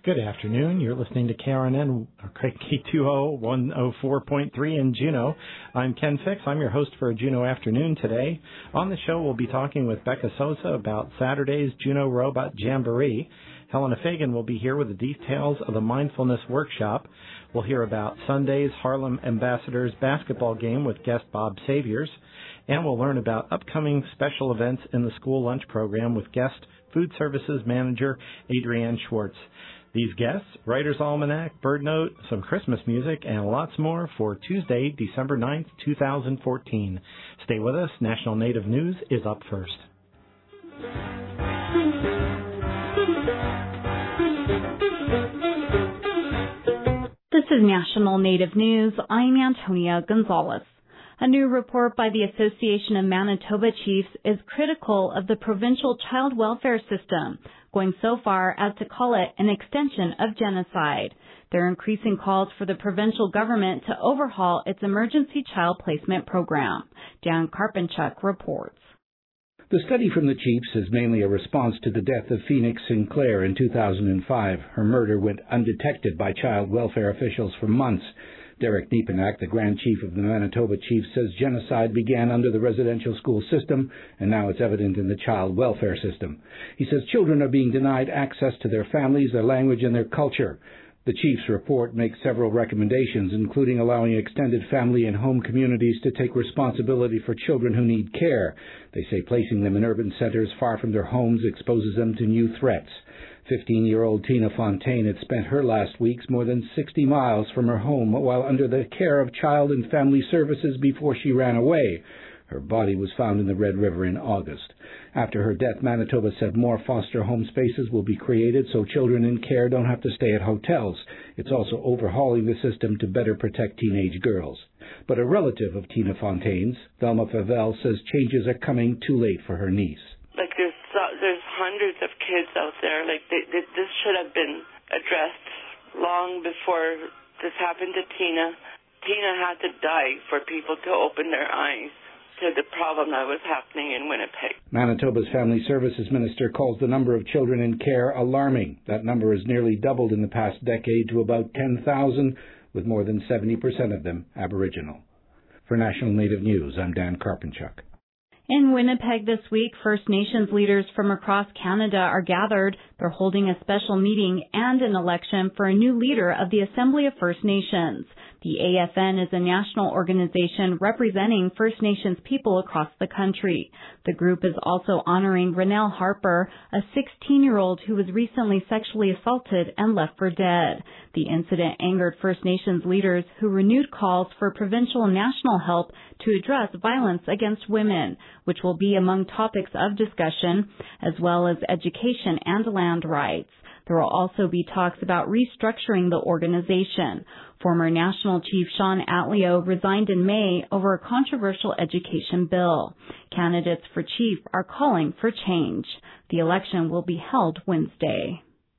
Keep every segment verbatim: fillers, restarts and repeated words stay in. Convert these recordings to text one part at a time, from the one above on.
Good afternoon. You're listening to K R N N, K two O one oh four point three in Juneau. I'm Ken Fix. I'm your host for Juneau Afternoon today. On the show, we'll be talking with Becca Sosa about Saturday's Juneau Robot Jamboree. Helena Fagan will be here with the details of the Mindfulness Workshop. We'll hear about Sunday's Harlem Ambassadors basketball game with guest Bob Saviors. And we'll learn about upcoming special events in the school lunch program with guest Food Services Manager Adrienne Schwartz. These guests, Writer's Almanac, Bird Note, some Christmas music, and lots more for Tuesday, December ninth, twenty fourteen. Stay with us. National Native News is up first. This is National Native News. I'm Antonia Gonzalez. A new report by the Association of Manitoba Chiefs is critical of the provincial child welfare system, going so far as to call it an extension of genocide. They're increasing calls for the provincial government to overhaul its emergency child placement program. Dan Karpinchuk reports. The study from the Chiefs is mainly a response to the death of Phoenix Sinclair in two thousand five. Her murder went undetected by child welfare officials for months. Derek Nepenak, the Grand Chief of the Manitoba Chiefs, says genocide began under the residential school system, and now it's evident in the child welfare system. He says children are being denied access to their families, their language, and their culture. The Chiefs report makes several recommendations, including allowing extended family and home communities to take responsibility for children who need care. They say placing them in urban centers far from their homes exposes them to new threats. fifteen-year-old Tina Fontaine had spent her last weeks more than sixty miles from her home while under the care of Child and Family Services before she ran away. Her body was found in the Red River in August. After her death, Manitoba said more foster home spaces will be created so children in care don't have to stay at hotels. It's also overhauling the system to better protect teenage girls. But a relative of Tina Fontaine's, Velma Favel, says changes are coming too late for her niece. Like there's there's hundreds of kids out there. Like they, they, this should have been addressed long before this happened to Tina. Tina had to die for people to open their eyes to the problem that was happening in Winnipeg. Manitoba's Family Services Minister calls the number of children in care alarming. That number has nearly doubled in the past decade to about ten thousand, with more than seventy percent of them Aboriginal. For National Native News, I'm Dan Karpinchuk. In Winnipeg this week, First Nations leaders from across Canada are gathered. They're holding a special meeting and an election for a new leader of the Assembly of First Nations. The A F N is a national organization representing First Nations people across the country. The group is also honoring Renelle Harper, a sixteen-year-old who was recently sexually assaulted and left for dead. The incident angered First Nations leaders who renewed calls for provincial and national help to address violence against women, which will be among topics of discussion, as well as education and land rights. There will also be talks about restructuring the organization. Former National Chief Sean Atleo resigned in May over a controversial education bill. Candidates for chief are calling for change. The election will be held Wednesday.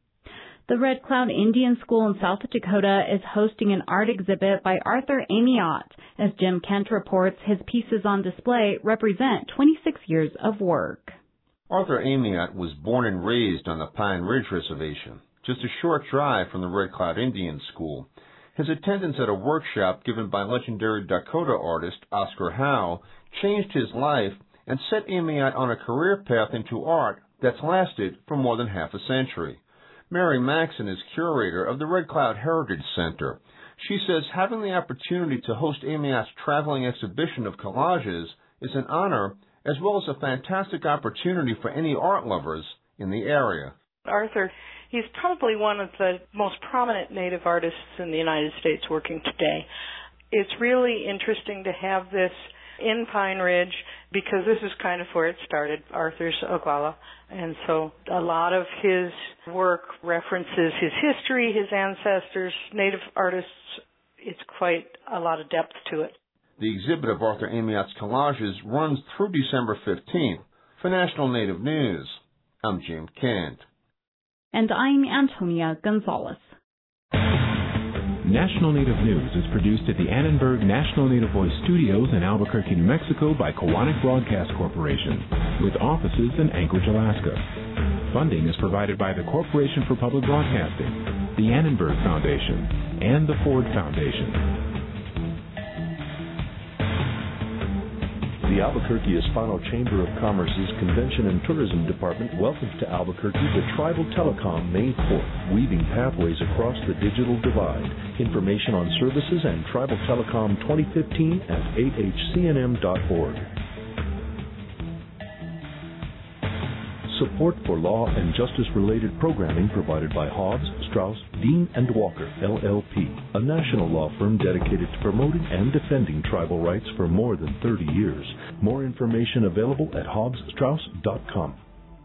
The Red Cloud Indian School in South Dakota is hosting an art exhibit by Arthur Amiot. As Jim Kent reports, his pieces on display represent twenty-six years of work. Arthur Amiot was born and raised on the Pine Ridge Reservation, just a short drive from the Red Cloud Indian School. His attendance at a workshop given by legendary Dakota artist Oscar Howe changed his life and set Amiot on a career path into art that's lasted for more than half a century. Mary Maxon is curator of the Red Cloud Heritage Center. She says having the opportunity to host Amiot's traveling exhibition of collages is an honor as well as a fantastic opportunity for any art lovers in the area. Arthur, he's probably one of the most prominent Native artists in the United States working today. It's really interesting to have this in Pine Ridge because this is kind of where it started, Arthur's Oglala. And so a lot of his work references his history, his ancestors, Native artists. It's quite a lot of depth to it. The exhibit of Arthur Amiot's collages runs through December fifteenth. For National Native News, I'm Jim Kent. And I'm Antonia Gonzalez. National Native News is produced at the Annenberg National Native Voice Studios in Albuquerque, New Mexico by Kowanek Broadcast Corporation, with offices in Anchorage, Alaska. Funding is provided by the Corporation for Public Broadcasting, the Annenberg Foundation, and the Ford Foundation. The Albuquerque Hispano Chamber of Commerce's Convention and Tourism Department welcomes to Albuquerque the Tribal Telecom May fourth, weaving pathways across the digital divide. Information on services and Tribal Telecom twenty fifteen at a h c n m dot org. Support for law and justice-related programming provided by Hobbs, Strauss, Dean and Walker, L L P, a national law firm dedicated to promoting and defending tribal rights for more than thirty years. More information available at hobbs strauss dot com.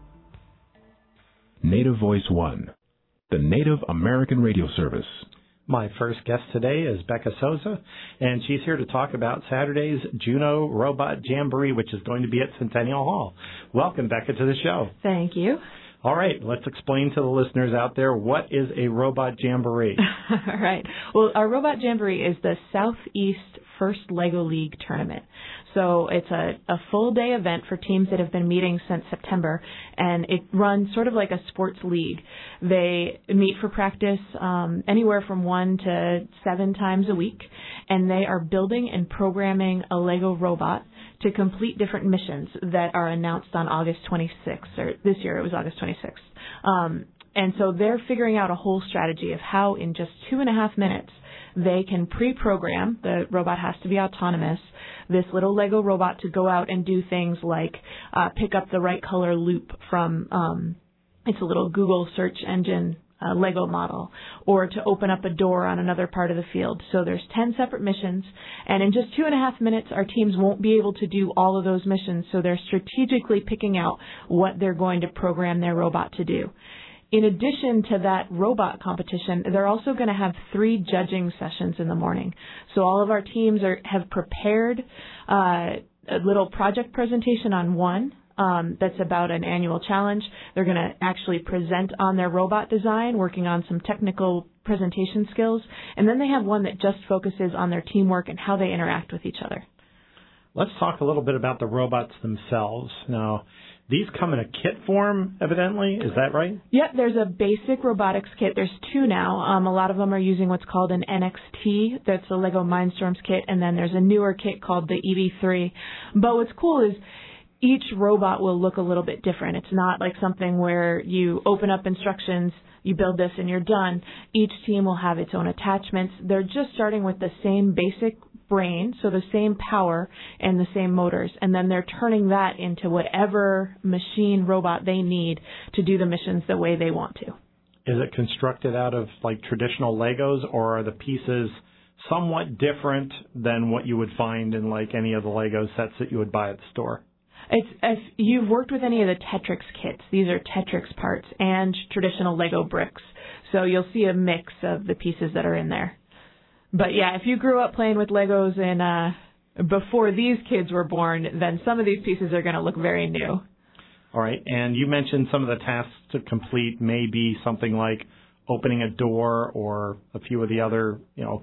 Native Voice One, the Native American Radio Service. My first guest today is Becca Souza, and she's here to talk about Saturday's Juneau Robot Jamboree, which is going to be at Centennial Hall. Welcome, Becca, to the show. Thank you. All right, let's explain to the listeners out there, what is a Robot Jamboree? All right. Well, our Robot Jamboree is the Southeast First Lego League Tournament. So it's a, a full-day event for teams that have been meeting since September, and it runs sort of like a sports league. They meet for practice um, anywhere from one to seven times a week, and they are building and programming a Lego robot to complete different missions that are announced on August twenty-sixth, or this year it was August twenty-sixth. Um, and so they're figuring out a whole strategy of how in just two and a half minutes they can pre-program, the robot has to be autonomous, this little Lego robot to go out and do things like uh, pick up the right color loop from, um, it's a little Google search engine uh, Lego model, or to open up a door on another part of the field. So there's ten separate missions, and in just two and a half minutes, our teams won't be able to do all of those missions, so they're strategically picking out what they're going to program their robot to do. In addition to that robot competition, they're also going to have three judging sessions in the morning. So all of our teams are, have prepared uh, a little project presentation on one um, that's about an annual challenge. They're going to actually present on their robot design, working on some technical presentation skills. And then they have one that just focuses on their teamwork and how they interact with each other. Let's talk a little bit about the robots themselves. Now, these come in a kit form, evidently. Is that right? Yep, there's a basic robotics kit. There's two now. Um, a lot of them are using what's called an N X T. That's a Lego Mindstorms kit. And then there's a newer kit called the E V three. But what's cool is each robot will look a little bit different. It's not like something where you open up instructions, you build this, and you're done. Each team will have its own attachments. They're just starting with the same basic brain, so the same power and the same motors, and then they're turning that into whatever machine robot they need to do the missions the way they want to. Is it constructed out of like traditional Legos, or are the pieces somewhat different than what you would find in like any of the Lego sets that you would buy at the store? It's, if you've worked with any of the Tetrix kits, these are Tetrix parts and traditional Lego bricks, so you'll see a mix of the pieces that are in there. But yeah, if you grew up playing with Legos and uh, before these kids were born, then some of these pieces are going to look very new. All right, and you mentioned some of the tasks to complete may be something like opening a door or a few of the other, you know,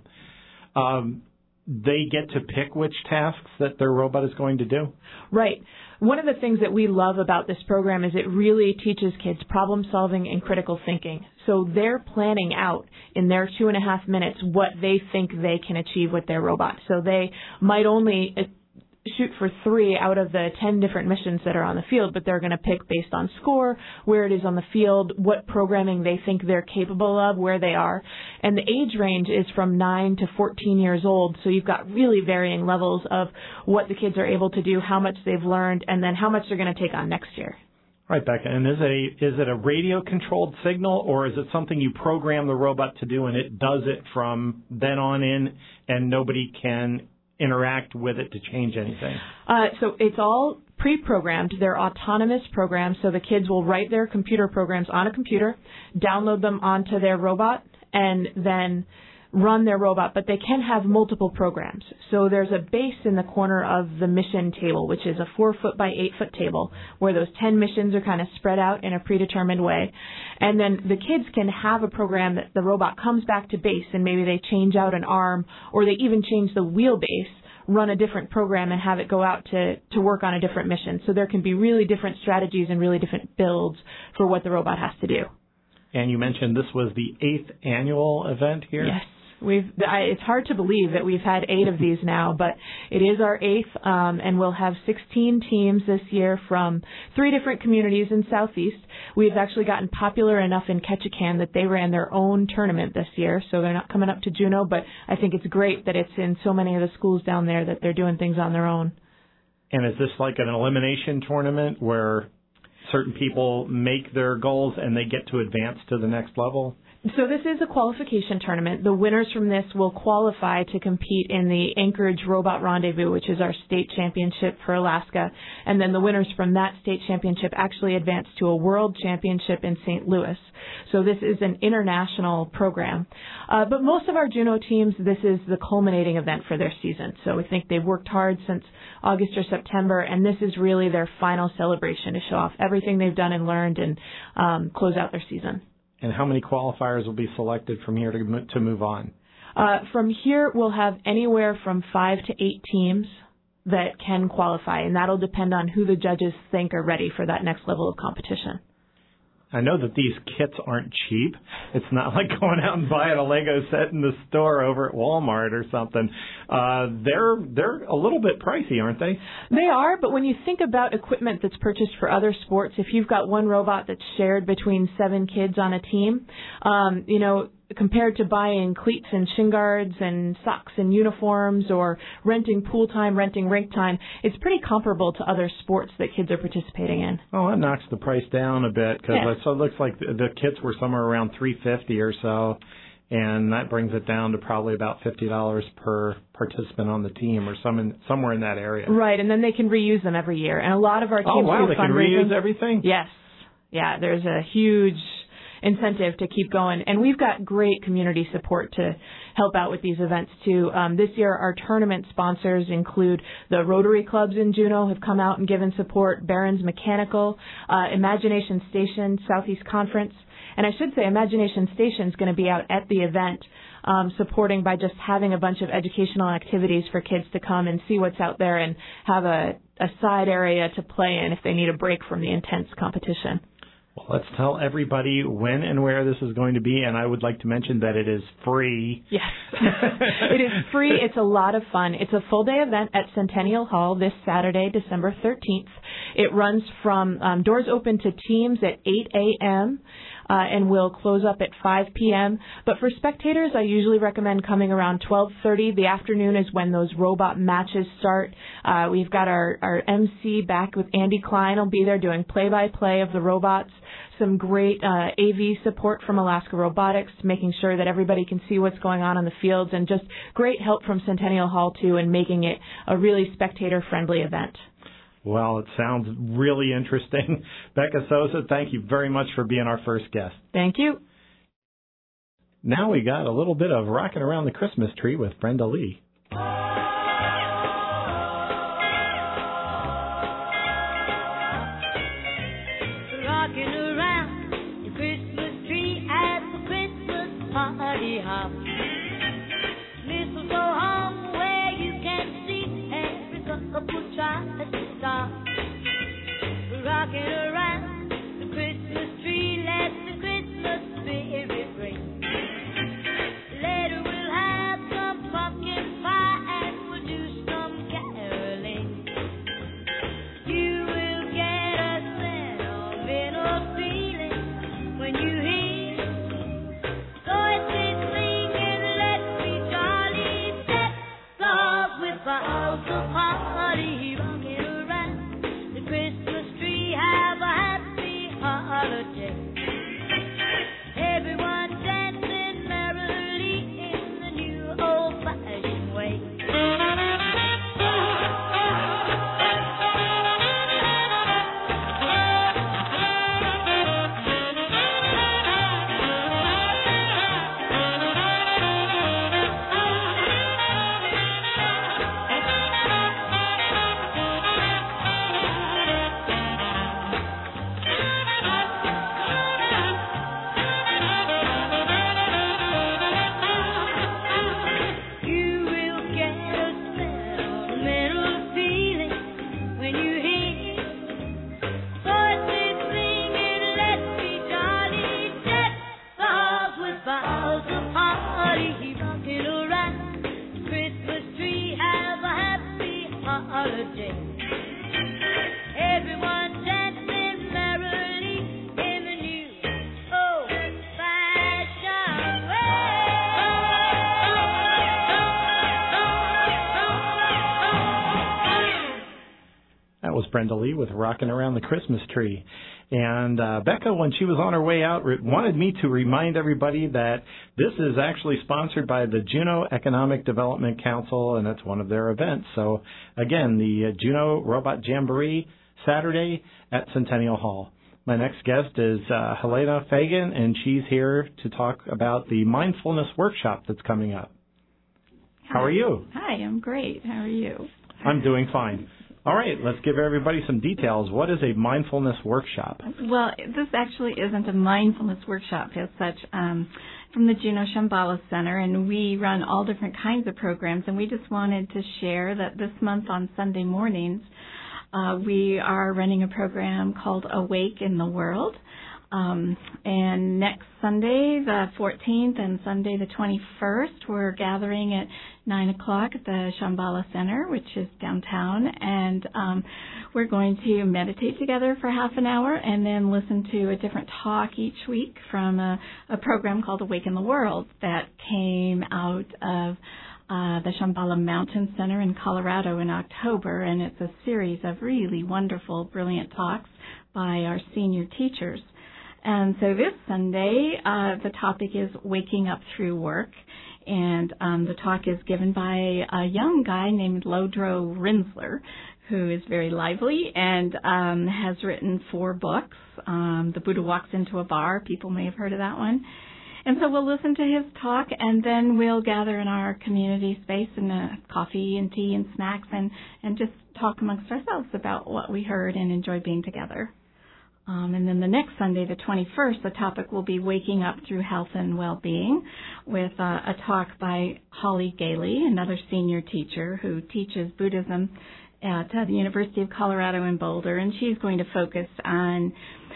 um, they get to pick which tasks that their robot is going to do? Right. One of the things that we love about this program is it really teaches kids problem solving and critical thinking. So they're planning out in their two and a half minutes what they think they can achieve with their robot. So they might only shoot for three out of the ten different missions that are on the field, but they're going to pick based on score, where it is on the field, what programming they think they're capable of, where they are. And the age range is from nine to fourteen years old, so you've got really varying levels of what the kids are able to do, how much they've learned, and then how much they're going to take on next year. Right, Becca. And is it a, is it a radio-controlled signal, or is it something you program the robot to do and it does it from then on in and nobody can interact with it to change anything? Uh, so it's all pre-programmed. They're autonomous programs, so the kids will write their computer programs on a computer, download them onto their robot, and then run their robot, but they can have multiple programs. So there's a base in the corner of the mission table, which is a four foot by eight foot table, where those ten missions are kind of spread out in a predetermined way. And then the kids can have a program that the robot comes back to base, and maybe they change out an arm, or they even change the wheelbase run a different program and have it go out to, to work on a different mission. So there can be really different strategies and really different builds for what the robot has to do. And you mentioned this was the eighth annual event here? Yes. We've, I, it's hard to believe that we've had eight of these now, but it is our eighth, um, and we'll have sixteen teams this year from three different communities in Southeast. We've actually gotten popular enough in Ketchikan that they ran their own tournament this year, so they're not coming up to Juneau, but I think it's great that it's in so many of the schools down there that they're doing things on their own. And is this like an elimination tournament where certain people make their goals and they get to advance to the next level? So this is a qualification tournament. The winners from this will qualify to compete in the Anchorage Robot Rendezvous, which is our state championship for Alaska. And then the winners from that state championship actually advance to a world championship in Saint Louis. So this is an international program. Uh, but most of our Juneau teams, this is the culminating event for their season. So we think they've worked hard since August or September, and this is really their final celebration to show off everything they've done and learned and um, close out their season. And how many qualifiers will be selected from here to to move on? Uh, from here, we'll have anywhere from five to eight teams that can qualify, and that'll depend on who the judges think are ready for that next level of competition. I know that these kits aren't cheap. It's not like going out and buying a Lego set in the store over at Walmart or something. Uh, they're they're a little bit pricey, aren't they? They are, but when you think about equipment that's purchased for other sports, if you've got one robot that's shared between seven kids on a team, um, you know, compared to buying cleats and shin guards and socks and uniforms or renting pool time, renting rink time, it's pretty comparable to other sports that kids are participating in. Oh, that knocks the price down a bit because yeah. so it looks like the, the kits were somewhere around three hundred fifty dollars or so, and that brings it down to probably about fifty dollars per participant on the team or some in, somewhere in that area. Right, and then they can reuse them every year. And a lot of our teams oh, wow, do they can fundraising. reuse everything? Yes. Yeah, there's a huge incentive to keep going. And we've got great community support to help out with these events, too. Um, this year, our tournament sponsors include the Rotary Clubs in Juneau have come out and given support, Barron's Mechanical, uh, Imagination Station, Southeast Conference. And I should say Imagination Station is going to be out at the event, um, supporting by just having a bunch of educational activities for kids to come and see what's out there and have a, a side area to play in if they need a break from the intense competition. Well, let's tell everybody when and where this is going to be, and I would like to mention that it is free. Yes, it is free. It's a lot of fun. It's a full-day event at Centennial Hall this Saturday, December thirteenth. It runs from um, doors open to teams at eight a.m., uh, and will close up at five p.m. But for spectators, I usually recommend coming around twelve thirty. The afternoon is when those robot matches start. Uh, we've got our, our M C back with Andy Klein. Will be there doing play-by-play of the robots. Some great uh, A V support from Alaska Robotics, making sure that everybody can see what's going on in the fields, and just great help from Centennial Hall, too, in making it a really spectator-friendly event. Well, it sounds really interesting. Becca Sosa, thank you very much for being our first guest. Thank you. Now we got a little bit of Rocking Around the Christmas Tree with Brenda Lee. Party hop, mistletoe hung where you can see every couple tries to stop. Rocking around the Christmas tree, let the Christmas spirit ring. Later we'll have some pumpkin pie and we'll do some caroling. You will get a sentimental feeling when you hear voices singing day. Everyone dancing merrily in the new old-fashioned way. That was Brenda Lee with Rockin' Around the Christmas Tree. And uh, Becca, when she was on her way out, re- wanted me to remind everybody that this is actually sponsored by the Juneau Economic Development Council, and it's one of their events. So, again, the uh, Juneau Robot Jamboree, Saturday at Centennial Hall. My next guest is uh, Helena Fagan, and she's here to talk about the mindfulness workshop that's coming up. How are you? Hi, I'm great. How are you? I'm doing fine. All right, let's give everybody some details. What is a mindfulness workshop? Well, this actually isn't a mindfulness workshop as such. Um, from the Juneau Shambhala Center, and we run all different kinds of programs, and we just wanted to share that this month on Sunday mornings, uh, we are running a program called Awake in the World. Um, and next Sunday, the fourteenth, and Sunday, the twenty-first, we're gathering at nine o'clock at the Shambhala Center, which is downtown, and um, we're going to meditate together for half an hour and then listen to a different talk each week from a, a program called Awake in the World that came out of uh, the Shambhala Mountain Center in Colorado in October, and it's a series of really wonderful, brilliant talks by our senior teachers. And so this Sunday, uh, the topic is Waking Up Through Work. And um, the talk is given by a young guy named Lodro Rinsler, who is very lively and um, has written four books. Um, the Buddha Walks into a Bar. People may have heard of that one. And so we'll listen to his talk, and then we'll gather in our community space and uh, coffee and tea and snacks and, and just talk amongst ourselves about what we heard and enjoy being together. Um, and then the next Sunday, the twenty-first, the topic will be Waking Up Through Health and Well-Being with uh, a talk by Holly Gailey, another senior teacher who teaches Buddhism at uh, the University of Colorado in Boulder. And she's going to focus on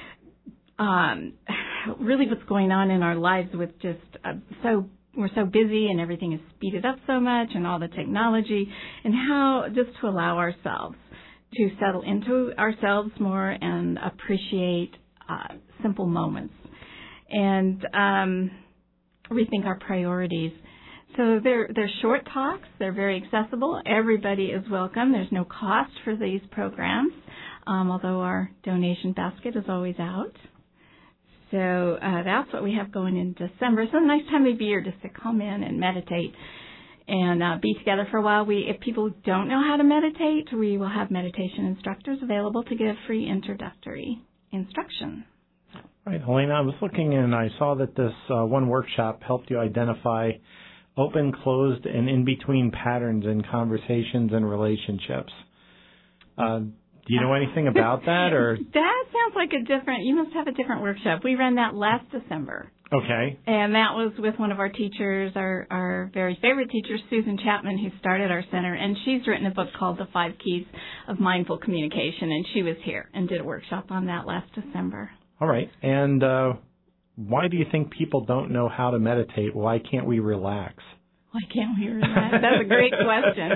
um, really what's going on in our lives with just uh, so we're so busy and everything is speeded up so much and all the technology, and how just to allow ourselves to settle into ourselves more and appreciate uh, simple moments and um, rethink our priorities. So they're, they're short talks. They're very accessible. Everybody is welcome. There's no cost for these programs, um, although our donation basket is always out. So uh, that's what we have going in December. It's a nice time of year just to come in and meditate and uh, be together for a while. We, if people don't know how to meditate, we will have meditation instructors available to give free introductory instruction. Right, Helena, I was looking and I saw that this uh, one workshop helped you identify open, closed, and in-between patterns in conversations and relationships. Uh, do you know anything about that? Or that sounds like a different, you must have a different workshop. We ran that last December. Okay. And that was with one of our teachers, our, our very favorite teacher, Susan Chapman, who started our center. And she's written a book called The Five Keys of Mindful Communication. And she was here and did a workshop on that last December. All right. And uh, why do you think people don't know how to meditate? Why can't we relax? Why can't we relax? That's a great question.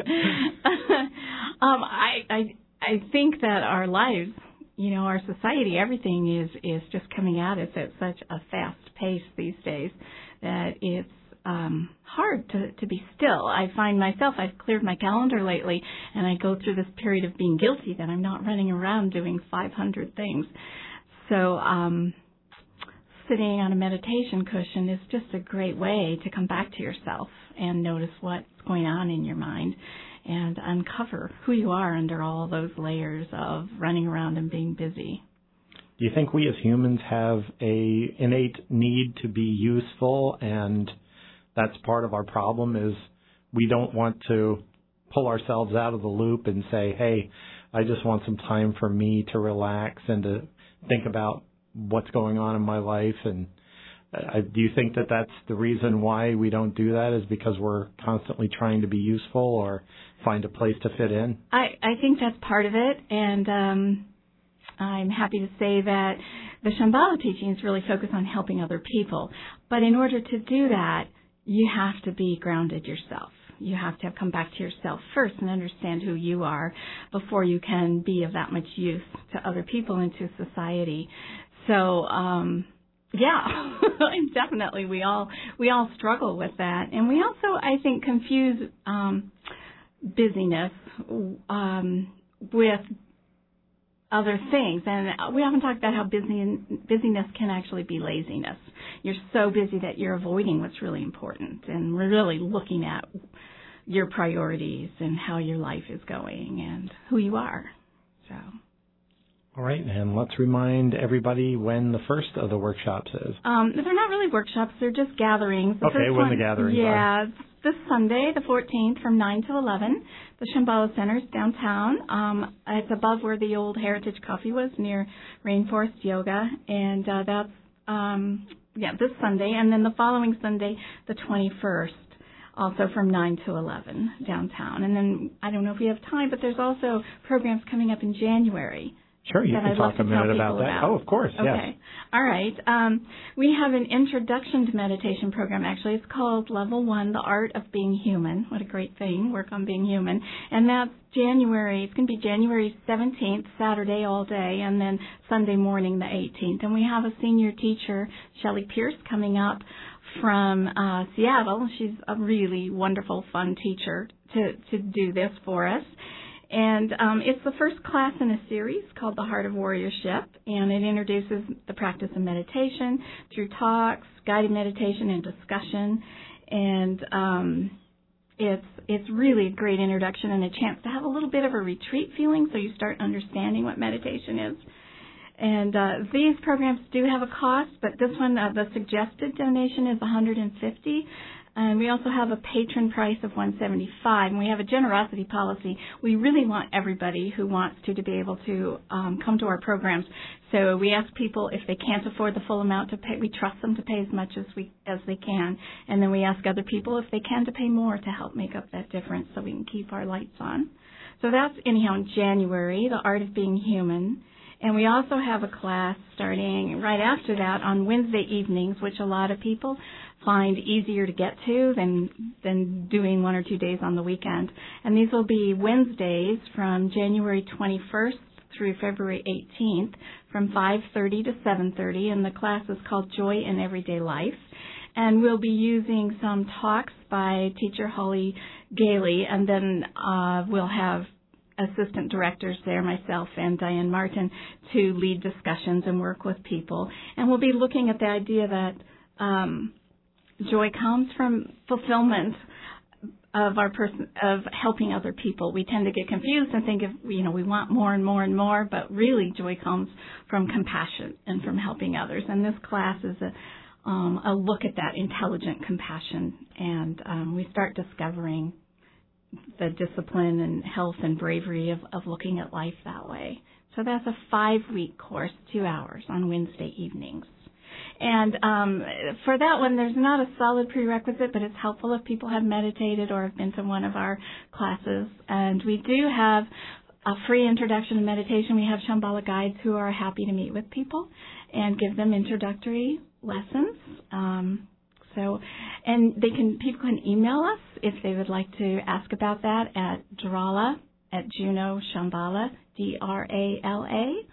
um, I, I, I think that our lives, you know, our society, everything is, is just coming at us at such a fast pace these days that it's um, hard to, to be still. I find myself, I've cleared my calendar lately, and I go through this period of being guilty that I'm not running around doing five hundred things. So um, sitting on a meditation cushion is just a great way to come back to yourself and notice what's going on in your mind and uncover who you are under all those layers of running around and being busy. Do you think we as humans have a innate need to be useful, and that's part of our problem is we don't want to pull ourselves out of the loop and say, hey, I just want some time for me to relax and to think about what's going on in my life? And uh, do you think that that's the reason why we don't do that, is because we're constantly trying to be useful or find a place to fit in? I, I think that's part of it, and um, I'm happy to say that the Shambhala teachings really focus on helping other people. But in order to do that, you have to be grounded yourself. You have to have come back to yourself first and understand who you are before you can be of that much use to other people and to society. So, um, yeah, definitely we all we all struggle with that. And we also, I think, confuse um, busyness um, with other things. And we often talk about how busy busyness can actually be laziness. You're so busy that you're avoiding what's really important, and we're really looking at your priorities and how your life is going and who you are. So. All right, and let's remind everybody when the first of the workshops is. Um, they're not really workshops; they're just gatherings. The okay, when one, the gatherings yeah, are. Yeah, this Sunday, the fourteenth, from nine to eleven. The Shambhala Center is downtown. Um, it's above where the old Heritage Coffee was, near Rainforest Yoga, and uh, that's um, yeah this Sunday, and then the following Sunday, the twenty-first. Also from nine to eleven downtown. And then I don't know if we have time, but there's also programs coming up in January. Sure, you can I'd talk a minute about that. About. Oh, of course, yes. Okay. All right. Um, we have an introduction to meditation program, actually. It's called Level one, The Art of Being Human. What a great thing, work on being human. And that's January, it's going to be January seventeenth, Saturday all day, and then Sunday morning the eighteenth. And we have a senior teacher, Shelley Pierce, coming up from uh, Seattle. She's a really wonderful, fun teacher to, to do this for us. And um, it's the first class in a series called The Heart of Warriorship, and it introduces the practice of meditation through talks, guided meditation, and discussion. And um, it's it's really a great introduction and a chance to have a little bit of a retreat feeling, so you start understanding what meditation is. And uh, these programs do have a cost, but this one, uh, the suggested donation is one hundred fifty dollars. And we also have a patron price of one hundred seventy-five dollars. And we have a generosity policy. We really want everybody who wants to to be able to um, come to our programs. So we ask people if they can't afford the full amount to pay. We trust them to pay as much as we as they can. And then we ask other people if they can to pay more to help make up that difference so we can keep our lights on. So that's anyhow in January, The Art of Being Human. And we also have a class starting right after that on Wednesday evenings, which a lot of people find easier to get to than than doing one or two days on the weekend. And these will be Wednesdays from January twenty-first through February eighteenth from five thirty to seven thirty. And the class is called Joy in Everyday Life. And we'll be using some talks by teacher Holly Gailey, and then uh, we'll have assistant directors there, myself and Diane Martin, to lead discussions and work with people. And we'll be looking at the idea that um, joy comes from fulfillment of our person of helping other people. We tend to get confused and think of, you know, we want more and more and more, but really joy comes from compassion and from helping others. And this class is a um, a look at that intelligent compassion, and um, we start discovering the discipline and health and bravery of, of looking at life that way. So that's a five-week course, two hours on Wednesday evenings. And um, for that one, there's not a solid prerequisite, but it's helpful if people have meditated or have been to one of our classes. And we do have a free introduction to meditation. We have Shambhala guides who are happy to meet with people and give them introductory lessons. Um, So, and they can people can email us if they would like to ask about that at Drala at Juno Shambhala, D R A L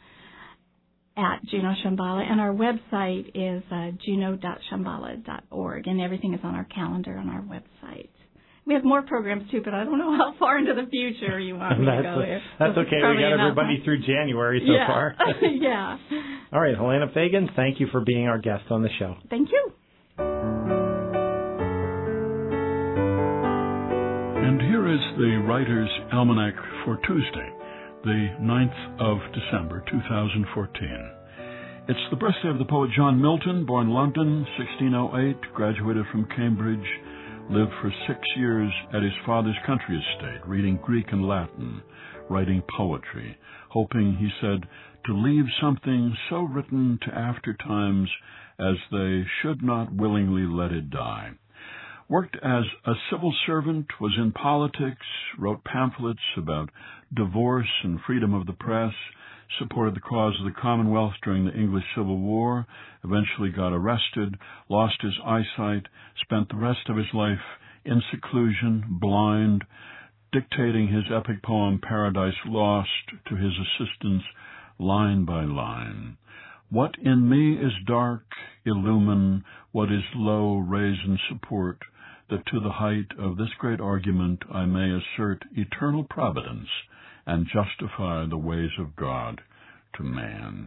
A, at Juno Shambhala. And our website is uh, juno dot shambhala dot org, and everything is on our calendar on our website. We have more programs, too, but I don't know how far into the future you want me to go a, here. That's okay. We got everybody time. through January so yeah. far. yeah. All right, Helena Fagan, thank you for being our guest on the show. Thank you. And here is the Writer's Almanac for Tuesday, the ninth of December, two thousand fourteen. It's the birthday of the poet John Milton, born London, sixteen oh eight, graduated from Cambridge, lived for six years at his father's country estate, reading Greek and Latin, writing poetry, hoping, he said, to leave something so written to after times as they should not willingly let it die. Worked as a civil servant, was in politics, wrote pamphlets about divorce and freedom of the press, supported the cause of the Commonwealth during the English Civil War, eventually got arrested, lost his eyesight, spent the rest of his life in seclusion, blind, dictating his epic poem Paradise Lost to his assistants line by line. What in me is dark, illumine, what is low, raise and support, that to the height of this great argument I may assert eternal providence and justify the ways of God to man.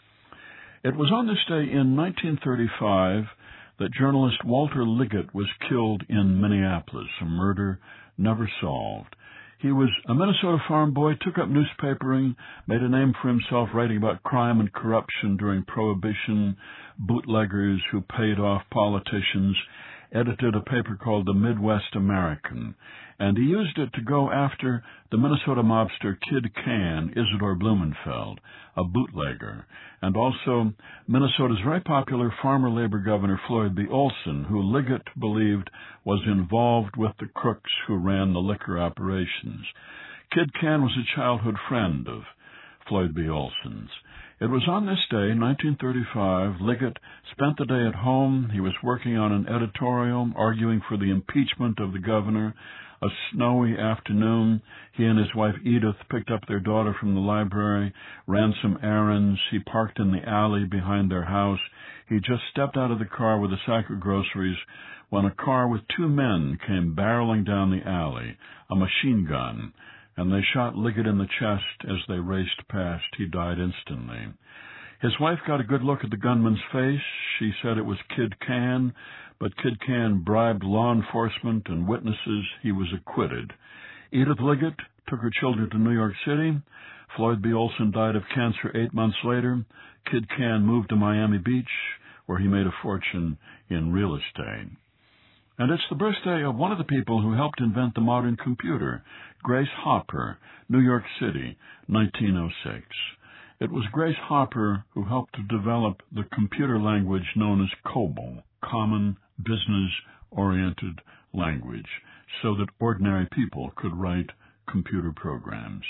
It was on this day in nineteen thirty-five that journalist Walter Liggett was killed in Minneapolis, a murder never solved. He was a Minnesota farm boy, took up newspapering, made a name for himself writing about crime and corruption during Prohibition, bootleggers who paid off politicians, edited a paper called the Midwest American, and he used it to go after the Minnesota mobster Kid Can, Isidore Blumenfeld, a bootlegger, and also Minnesota's very popular farmer labor governor Floyd B. Olson, who Liggett believed was involved with the crooks who ran the liquor operations. Kid Can was a childhood friend of Floyd B. Olson's. It was on this day, nineteen thirty-five, Liggett spent the day at home. He was working on an editorial, arguing for the impeachment of the governor. A snowy afternoon, he and his wife Edith picked up their daughter from the library, ran some errands. He parked in the alley behind their house. He just stepped out of the car with a sack of groceries when a car with two men came barreling down the alley, a machine gun, and they shot Liggett in the chest as they raced past. He died instantly. His wife got a good look at the gunman's face. She said it was Kid Can, but Kid Can bribed law enforcement and witnesses. He was acquitted. Edith Liggett took her children to New York City. Floyd B. Olson died of cancer eight months later. Kid Can moved to Miami Beach, where he made a fortune in real estate. And it's the birthday of one of the people who helped invent the modern computer, Grace Hopper, New York City, nineteen oh six. It was Grace Hopper who helped to develop the computer language known as COBOL, Common Business-Oriented Language, so that ordinary people could write computer programs.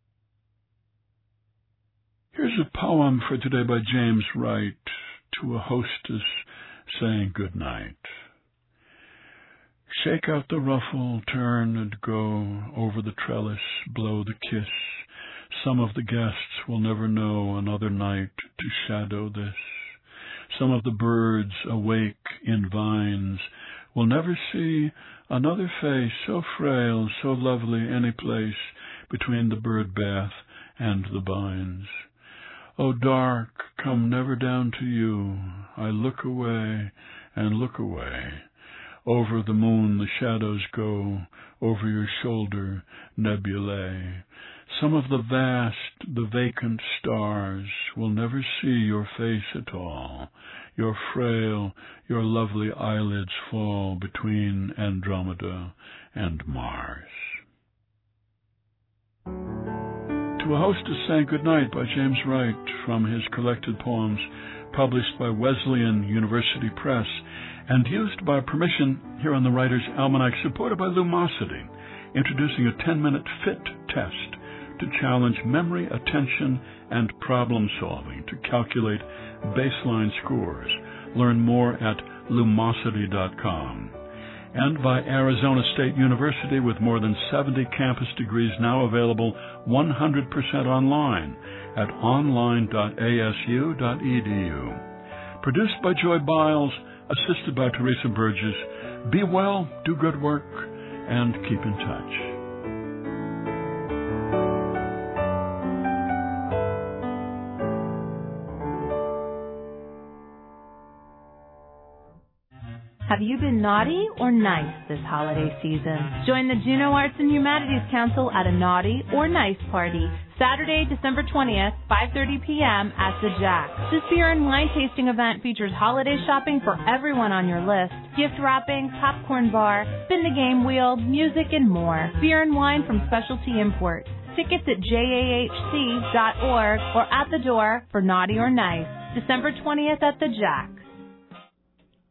Here's a poem for today by James Wright, to a hostess saying good night. Shake out the ruffle, turn and go, over the trellis, blow the kiss. Some of the guests will never know another night to shadow this. Some of the birds awake in vines will never see another face so frail, so lovely any place between the bird bath and the vines. Oh, dark, come never down to you. I look away and look away. Over the moon the shadows go, over your shoulder nebulae. Some of the vast, the vacant stars will never see your face at all. Your frail, your lovely eyelids fall between Andromeda and Mars. To a Hostess Saying Goodnight by James Wright, from his collected poems published by Wesleyan University Press and used by permission here on the Writer's Almanac, supported by Lumosity, introducing a ten-minute fit test to challenge memory, attention, and problem-solving to calculate baseline scores. Learn more at lumosity dot com. And by Arizona State University, with more than seventy campus degrees now available one hundred percent online at online dot a s u dot e d u. Produced by Joy Biles, assisted by Teresa Burgess. Be well, do good work, and keep in touch. Have you been naughty or nice this holiday season? Join the Juneau Arts and Humanities Council at a naughty or nice party, Saturday, December twentieth, five thirty p.m. at the Jack. This beer and wine tasting event features holiday shopping for everyone on your list, gift wrapping, popcorn bar, spin the game wheel, music, and more. Beer and wine from Specialty Imports. Tickets at j a h c dot org or at the door for Naughty or Nice, December twentieth at the Jack.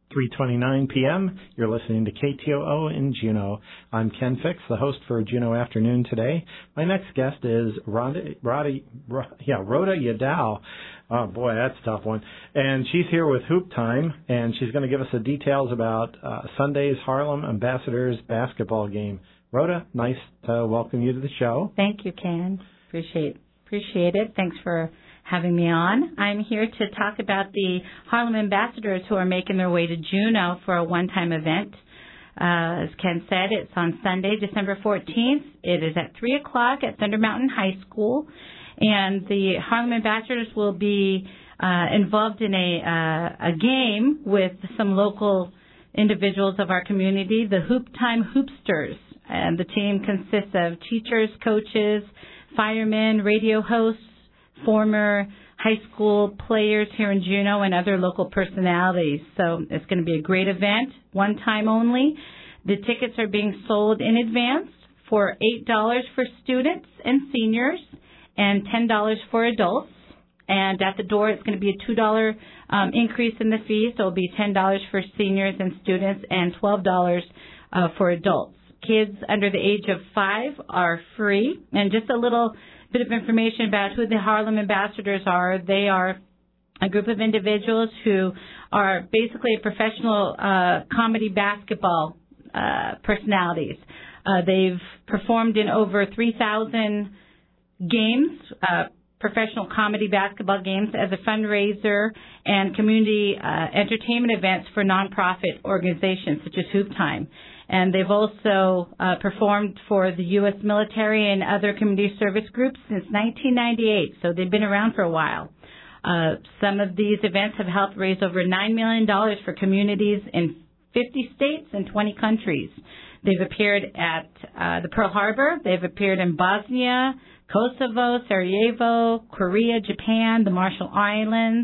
three twenty-nine p.m. You're listening to K T O O in Juneau. I'm Ken Fix, the host for Juneau Afternoon today. My next guest is Rhoda, Rhoda, yeah, Rhoda Yadao. Oh, boy, that's a tough one. And she's here with Hoop Time, and she's going to give us the details about uh, Sunday's Harlem Ambassadors basketball game. Rhoda, nice to welcome you to the show. Thank you, Ken. Appreciate Appreciate it. Thanks for having me on. I'm here to talk about the Harlem Ambassadors who are making their way to Juneau for a one-time event. Uh, as Ken said, it's on Sunday, December fourteenth. It is at three o'clock at Thunder Mountain High School. And the Harlem Ambassadors will be uh, involved in a, uh, a game with some local individuals of our community, the Hoop Time Hoopsters. And the team consists of teachers, coaches, firemen, radio hosts, former high school players here in Juneau, and other local personalities. So it's going to be a great event, one time only. The tickets are being sold in advance for eight dollars for students and seniors and ten dollars for adults. And at the door, it's going to be a two dollars um, increase in the fee, so it'll be ten dollars for seniors and students and twelve dollars uh, for adults. Kids under the age of five are free. And just a little bit of information about who the Harlem Ambassadors are. They are a group of individuals who are basically professional uh, comedy basketball uh, personalities. Uh, they've performed in over three thousand games, uh, professional comedy basketball games, as a fundraiser and community uh, entertainment events for nonprofit organizations such as Hoop Time. And they've also uh, performed for the U S military and other community service groups since nineteen ninety-eight, so they've been around for a while. Uh, some of these events have helped raise over nine million dollars for communities in fifty states and twenty countries. They've appeared at uh, the Pearl Harbor. They've appeared in Bosnia, Kosovo, Sarajevo, Korea, Japan, the Marshall Islands,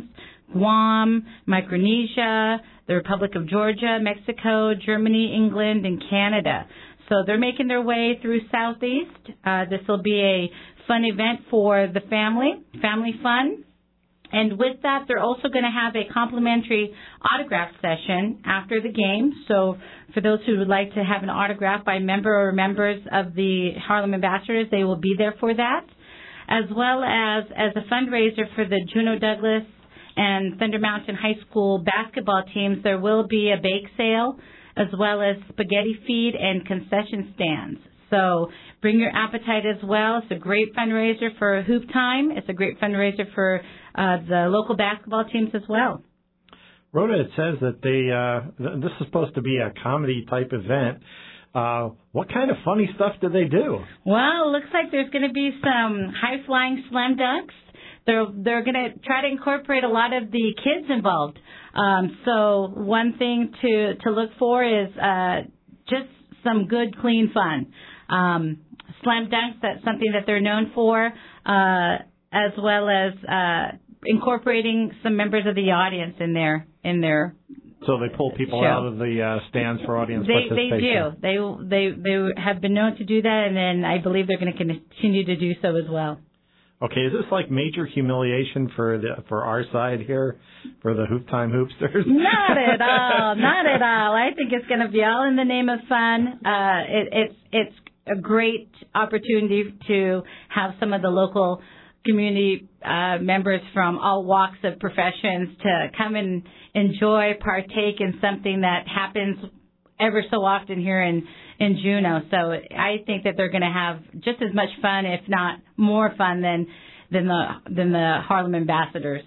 Guam, Micronesia, the Republic of Georgia, Mexico, Germany, England, and Canada. So they're making their way through Southeast. Uh, this will be a fun event for the family, family fun. And with that, they're also going to have a complimentary autograph session after the game. So for those who would like to have an autograph by a member or members of the Harlem Ambassadors, they will be there for that. As well as as a fundraiser for the Juneau Douglas and Thunder Mountain High School basketball teams, there will be a bake sale as well as spaghetti feed and concession stands. So bring your appetite as well. It's a great fundraiser for Hoop Time. It's a great fundraiser for uh, the local basketball teams as well. Rhoda, it says that they uh, this is supposed to be a comedy-type event. Uh, what kind of funny stuff do they do? Well, it looks like there's going to be some high-flying slam dunks. They're they're going to try to incorporate a lot of the kids involved. Um, so one thing to, to look for is uh, just some good, clean fun. Um, slam dunks, that's something that they're known for, uh, as well as uh, incorporating some members of the audience in their in their. So they pull people show. out of the uh, stands for audience they, participation. They do. They they they have been known to do that, and then I believe they're going to continue to do so as well. Okay, is this like major humiliation for the for our side here, for the Hoop Time Hoopsters? Not at all, not at all. I think it's going to be all in the name of fun. Uh, it, it's it's a great opportunity to have some of the local community uh, members from all walks of professions to come and enjoy, partake in something that happens ever so often here in, in Juneau. So I think that they're going to have just as much fun, if not more fun, than than the than the Harlem Ambassadors.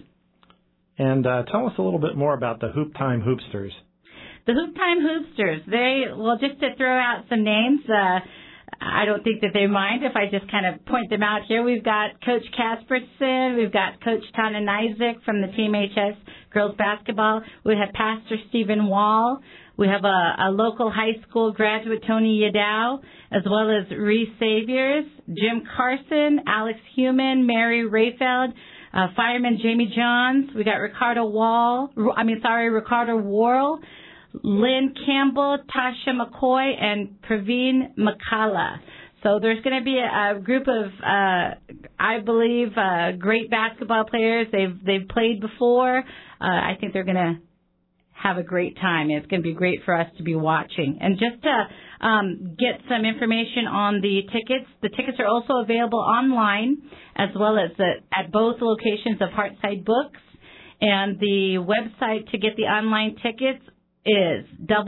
And uh, tell us a little bit more about the Hoop Time Hoopsters. The Hoop Time Hoopsters. They well, just to throw out some names. Uh, I don't think that they mind if I just kind of point them out here. We've got Coach Casperson. We've got Coach Tana Isaac from the Team H S girls basketball. We have Pastor Stephen Wall. We have a, a local high school graduate, Tony Yadao, as well as Reese Saviors, Jim Carson, Alex Human, Mary Rayfeld, uh, fireman Jamie Johns. We got Ricardo Wall, I mean, sorry, Ricardo Worrell, Lynn Campbell, Tasha McCoy, and Praveen Makala. So there's going to be a, a group of, uh, I believe, uh, great basketball players. They've they've played before. Uh, I think they're going to have a great time. It's going to be great for us to be watching. And just to um, get some information on the tickets, the tickets are also available online as well as the, at both locations of Heartside Books. And the website to get the online tickets is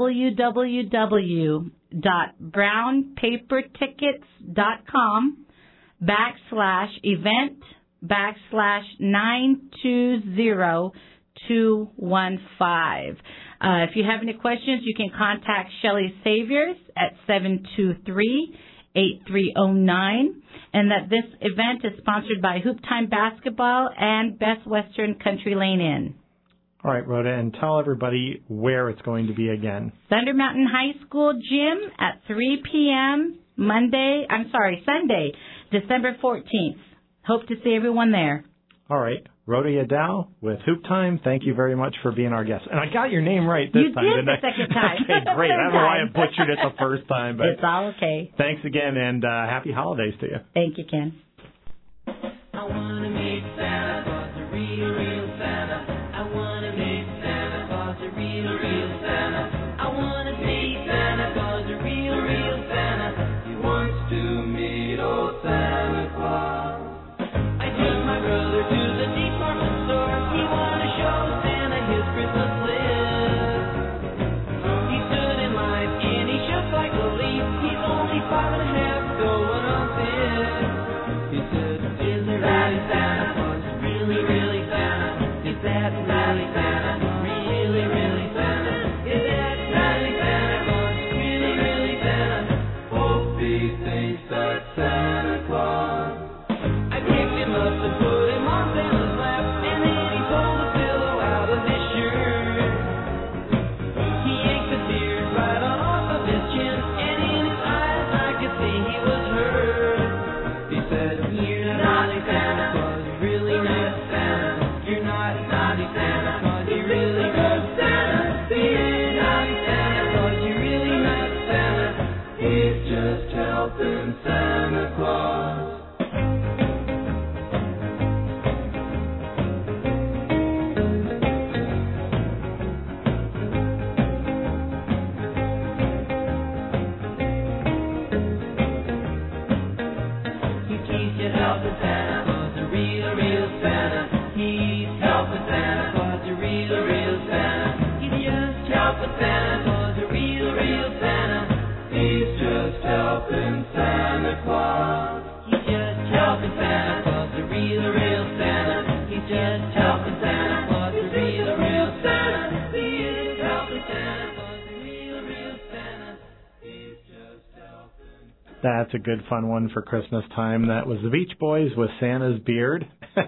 www.brownpapertickets.com backslash event backslash nine two zero two one five. Uh, if you have any questions, you can contact Shelley Saviors at seven two three, eight three zero nine. And that this event is sponsored by Hoop Time Basketball and Best Western Country Lane Inn. All right, Rhoda, and tell everybody where it's going to be again. Thunder Mountain High School Gym at three p.m. Monday, I'm sorry, Sunday, December fourteenth. Hope to see everyone there. All right. Rhoda Yadal with Hoop Time, thank you very much for being our guest. And I got your name right this you time, did didn't the I? second time. Okay, great. I don't know why I butchered it the first time, but it's all okay. Thanks again, and uh, happy holidays to you. Thank you, Ken. I want to meet Santa Claus, a real, real Santa. I want to meet Santa Claus, a real, real Santa. I want to see Santa Claus, a real, real Santa. He wants to meet old Santa Claus. I took my brother to the department store. He wanted to show Santa his Christmas list. He stood in line and he shook like a leaf. He's only five and a half going on six. He said, is there really Santa Claus? Really, really Santa? Is that really Santa? Really, really Santa? Is that really Santa Claus? Really, really Santa? Hope he thinks that's Santa Claus. I picked him up and put him on Santa's lap, and then he pulled the pillow out of his shirt. He yanked the tears right on off of his chin, and in his eyes I could see he was hurt. He said, you're naughty Santa Claus, really nice Santa. You're not naughty Santa Claus, you're really good Santa. You're naughty Santa Claus, you're really nice Santa. He's just helping Santa Claus. He's just helping Santa Claus, a real, real Santa. He's helping Santa Claus, a real, real Santa. He's just helping Santa Claus, a real, real Santa. He's just helping Santa Claus. He's just helping Santa Claus, a real, real Santa. He's just helping Santa Claus, a real, real Santa. He's helping Santa Claus, a real, real Santa. He's just helping. That's a good fun one for Christmas time. That was the Beach Boys with Santa's Beard.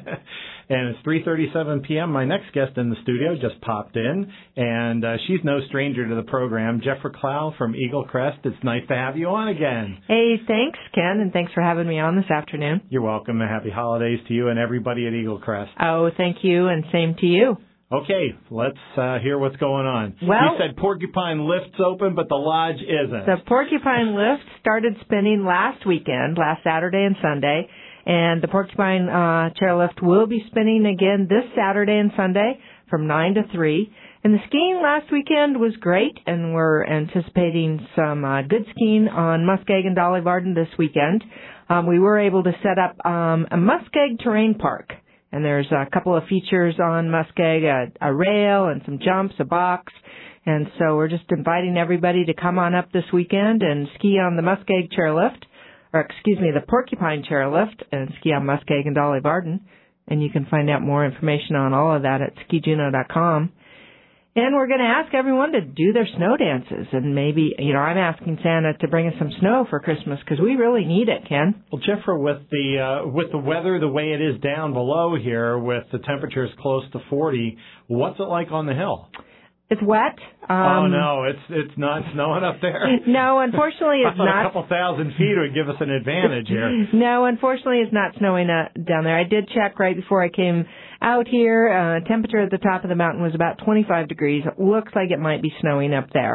And it's three thirty-seven p.m. My next guest in the studio just popped in, and uh, she's no stranger to the program. Jeffra Clow from Eagle Crest. It's nice to have you on again. Hey, thanks, Ken, and thanks for having me on this afternoon. You're welcome, and happy holidays to you and everybody at Eagle Crest. Oh, thank you, and same to you. Okay, let's uh, hear what's going on. Well, you said Porcupine Lift's open, but the lodge isn't. The Porcupine Lift started spinning last weekend, last Saturday and Sunday, and the Porcupine uh, Chairlift will be spinning again this Saturday and Sunday from nine to three. And the skiing last weekend was great, and we're anticipating some uh, good skiing on Muskeg and Dolly Varden this weekend. Um, we were able to set up um, a Muskeg Terrain Park. And there's a couple of features on Muskeg, a, a rail and some jumps, a box. And so we're just inviting everybody to come on up this weekend and ski on the Muskeg Chairlift, or excuse me, the Porcupine Chairlift, and ski on Muskeg and Dolly Varden. And you can find out more information on all of that at ski juno dot com. And we're going to ask everyone to do their snow dances. And maybe, you know, I'm asking Santa to bring us some snow for Christmas because we really need it, Ken. Well, Jeffra, with the uh, with the weather the way it is down below here, with the temperatures close to forty, what's it like on the hill? It's wet. Um, oh, no, it's it's not snowing up there. No, unfortunately it's not. A couple thousand feet would give us an advantage here. No, unfortunately it's not snowing uh, down there. I did check right before I came out here. Uh, temperature at the top of the mountain was about twenty-five degrees. It looks like it might be snowing up there.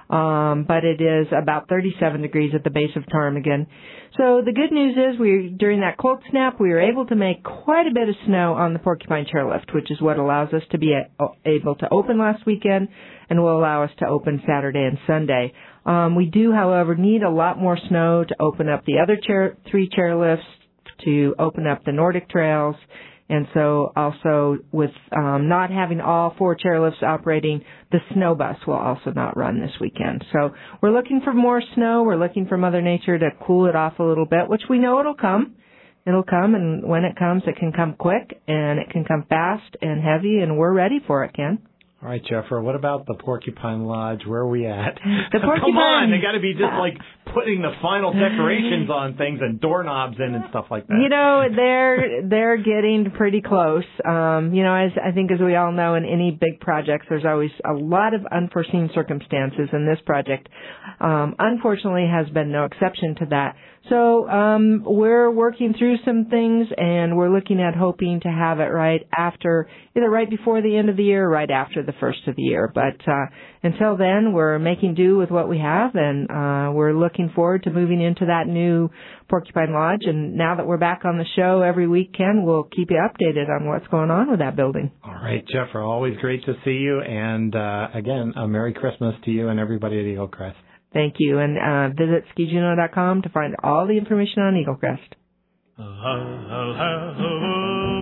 Um, but it is about thirty-seven degrees at the base of ptarmigan. So the good news is we, during that cold snap, we were able to make quite a bit of snow on the Porcupine Chairlift, which is what allows us to be a, able to open last weekend and will allow us to open Saturday and Sunday. Um, we do, however, need a lot more snow to open up the other chair, three chairlifts, to open up the Nordic trails. And so also with um, not having all four chairlifts operating, the snow bus will also not run this weekend. So we're looking for more snow. We're looking for Mother Nature to cool it off a little bit, which we know it'll come. It'll come, and when it comes, it can come quick, and it can come fast and heavy, and we're ready for it, Ken. All right, Jeffra, what about the Porcupine Lodge? Where are we at? The Porcupine... Come on, they got to be just like putting the final decorations on things and doorknobs in and stuff like that. You know, they're they're getting pretty close. Um, you know, as I think as we all know, in any big projects, there's always a lot of unforeseen circumstances, and this project, um, unfortunately, has been no exception to that. So um, we're working through some things, and we're looking at hoping to have it right after, either right before the end of the year or right after the first of the year. But uh, until then, we're making do with what we have, and uh, we're looking forward to moving into that new Porcupine Lodge. And now that we're back on the show every week, Ken, we'll keep you updated on what's going on with that building. All right, Jeffra, always great to see you. And uh, again, a Merry Christmas to you and everybody at Eagle Crest. Thank you. And uh, visit ski juno dot com to find all the information on Eagle Crest. I'll have a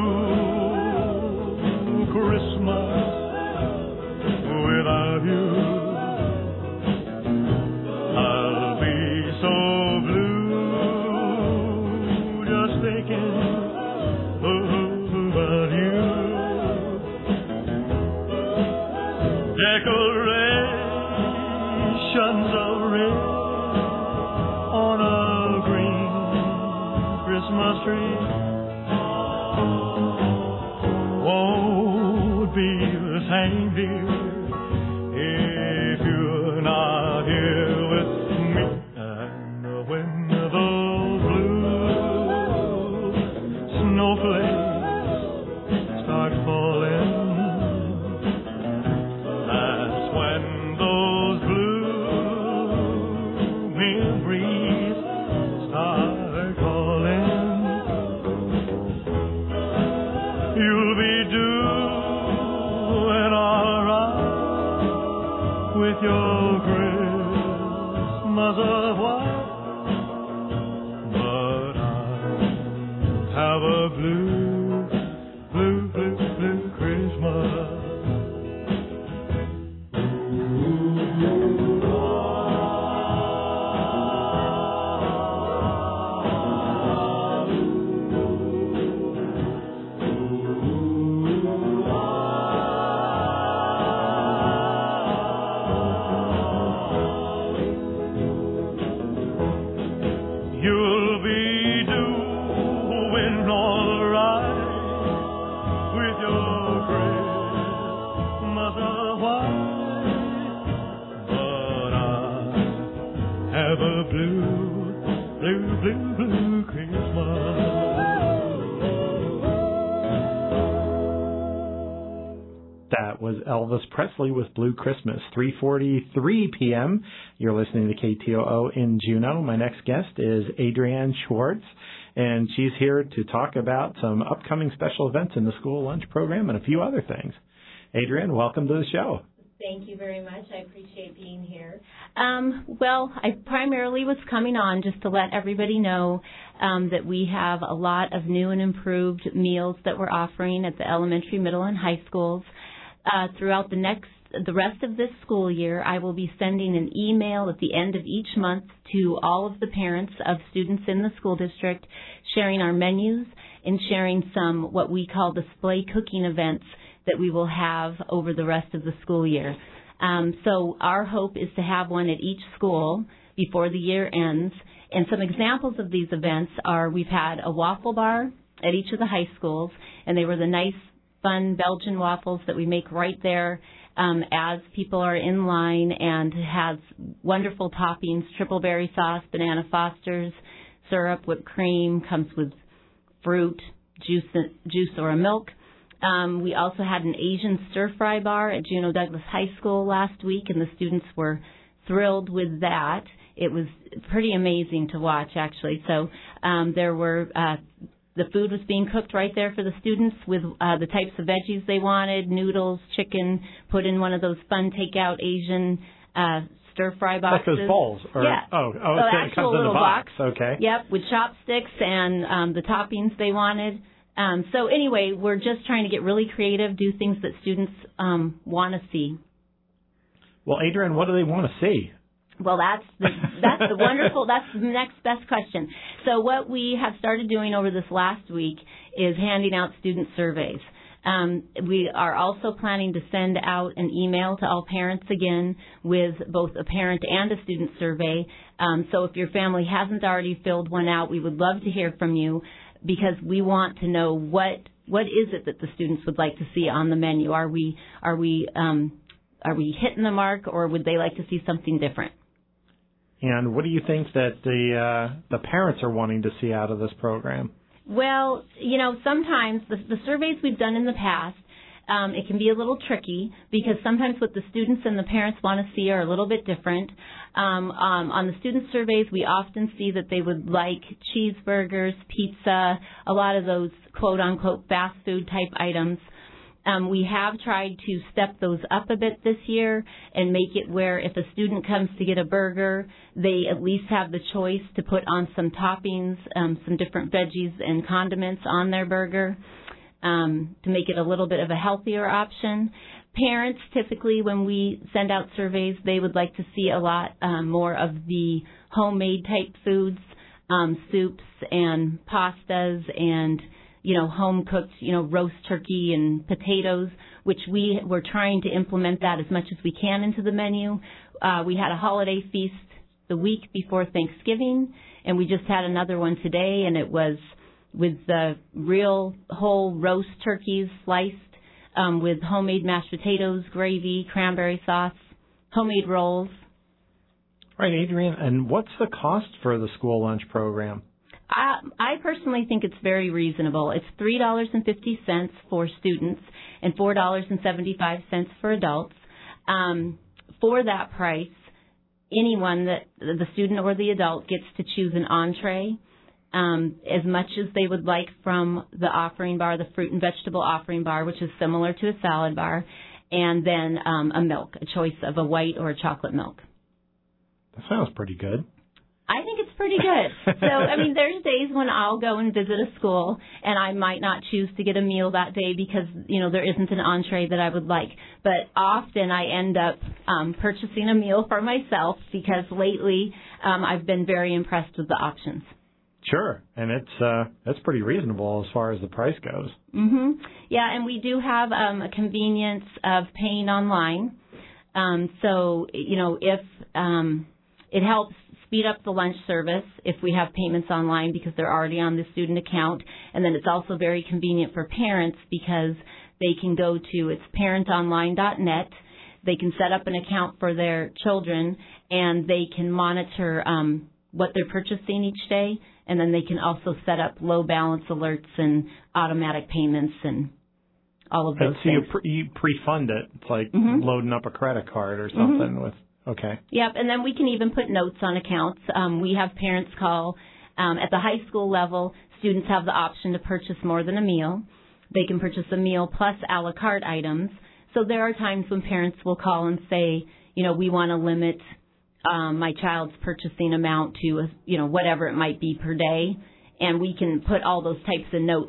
blue Christmas without you. I'll be so blue just thinking about you. Decorations of red on a green Christmas tree won't be the same, dear, if you're not here with me. And when those blue snowflakes start falling, that's when those blue memories start calling. You'll be doing alright with your Christmas of white, but I have a blue, blue, blue, blue Christmas. You'll be doing all right with your Christmas of white, but I have a blue, blue, blue, blue Christmas. That was Elvis Presley with Blue Christmas, three forty-three p.m. You're listening to K T O O in Juneau. My next guest is Adrienne Schwartz, and she's here to talk about some upcoming special events in the school lunch program and a few other things. Adrienne, welcome to the show. Thank you very much. I appreciate being here. Um, well, I primarily was coming on just to let everybody know um, that we have a lot of new and improved meals that we're offering at the elementary, middle, and high schools. Uh, throughout the next, the rest of this school year, I will be sending an email at the end of each month to all of the parents of students in the school district, sharing our menus and sharing some what we call display cooking events that we will have over the rest of the school year. Um, so our hope is to have one at each school before the year ends. And some examples of these events are we've had a waffle bar at each of the high schools, and they were the nice, fun Belgian waffles that we make right there um, as people are in line, and has wonderful toppings, triple berry sauce, banana Foster's, syrup, whipped cream, comes with fruit, juice, juice or a milk. Um, we also had an Asian stir-fry bar at Juneau Douglas High School last week, and the students were thrilled with that. It was pretty amazing to watch, actually. So um, there were uh, the food was being cooked right there for the students with uh, the types of veggies they wanted: noodles, chicken, put in one of those fun takeout Asian uh, stir-fry boxes. Like those bowls? Or, yeah. Oh, oh so so it comes in a box. box. Okay. Yep, with chopsticks and um, the toppings they wanted. Um, so anyway, we're just trying to get really creative, do things that students um, want to see. Well, Adrian, what do they want to see? Well, that's the, that's the wonderful, that's the next best question. So what we have started doing over this last week is handing out student surveys. Um, we are also planning to send out an email to all parents again with both a parent and a student survey. Um, so if your family hasn't already filled one out, we would love to hear from you, because we want to know what what is it that the students would like to see on the menu. Are we are we um, are we hitting the mark, or would they like to see something different? And what do you think that the uh, the parents are wanting to see out of this program? Well, you know, sometimes the, the surveys we've done in the past, um, it can be a little tricky, because sometimes what the students and the parents want to see are a little bit different. Um, um, on the student surveys, we often see that they would like cheeseburgers, pizza, a lot of those quote-unquote fast food type items. Um, we have tried to step those up a bit this year and make it where if a student comes to get a burger, they at least have the choice to put on some toppings, um, some different veggies and condiments on their burger, um, to make it a little bit of a healthier option. Parents, typically when we send out surveys, they would like to see a lot um, more of the homemade type foods, um, soups and pastas and you know, home-cooked, you know, roast turkey and potatoes, which we were trying to implement that as much as we can into the menu. Uh, we had a holiday feast the week before Thanksgiving, and we just had another one today, and it was with the real whole roast turkeys sliced um, with homemade mashed potatoes, gravy, cranberry sauce, homemade rolls. Right, Adrian, and what's the cost for the school lunch program? I, I personally think it's very reasonable. It's three dollars and fifty cents for students and four dollars and seventy-five cents for adults. Um, for that price, anyone, that the student or the adult, gets to choose an entree, um, as much as they would like from the offering bar, the fruit and vegetable offering bar, which is similar to a salad bar, and then um, a milk, a choice of a white or a chocolate milk. That sounds pretty good. I think it's pretty good. So, I mean, there's days when I'll go and visit a school, and I might not choose to get a meal that day because, you know, there isn't an entree that I would like. But often I end up um, purchasing a meal for myself, because lately um, I've been very impressed with the options. Sure, and it's uh, that's pretty reasonable as far as the price goes. Mm-hmm. Yeah, and we do have um, a convenience of paying online. Um, so, you know, if um, it helps speed up the lunch service if we have payments online, because they're already on the student account. And then it's also very convenient for parents, because they can go to it's parent online dot net. They can set up an account for their children, and they can monitor um, what they're purchasing each day. And then they can also set up low balance alerts and automatic payments and all of those and so things. you, pre- you pre-fund it. It's like mm-hmm. loading up a credit card or something mm-hmm. with... Okay. Yep, and then we can even put notes on accounts. Um, we have parents call. Um, at the high school level, students have the option to purchase more than a meal. They can purchase a meal plus a la carte items. So there are times when parents will call and say, you know, we want to limit um, my child's purchasing amount to, you know, whatever it might be per day. And we can put all those types of notes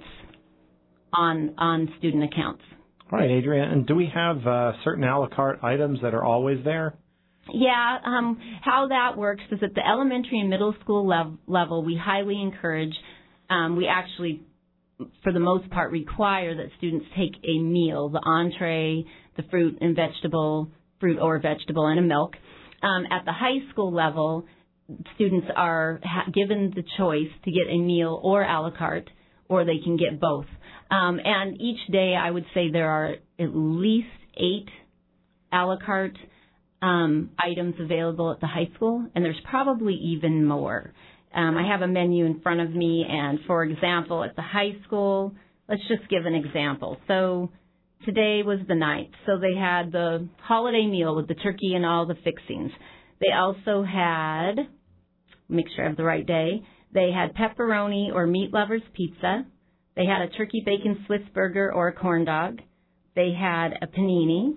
on on student accounts. All right, Adrian. And do we have uh, certain a la carte items that are always there? Yeah, um, how that works is at the elementary and middle school lev- level, we highly encourage, um, we actually, for the most part, require that students take a meal, the entree, the fruit and vegetable, fruit or vegetable, and a milk. Um, at the high school level, students are ha- given the choice to get a meal or a la carte, or they can get both. Um, and each day, I would say there are at least eight a la carte Um, items available at the high school, and there's probably even more. Um, I have a menu in front of me, and for example, at the high school, let's just give an example. So today was the ninth. So they had the holiday meal with the turkey and all the fixings. They also had, make sure I have the right day, they had pepperoni or meat lovers pizza. They had a turkey bacon Swiss burger or a corn dog. They had a panini.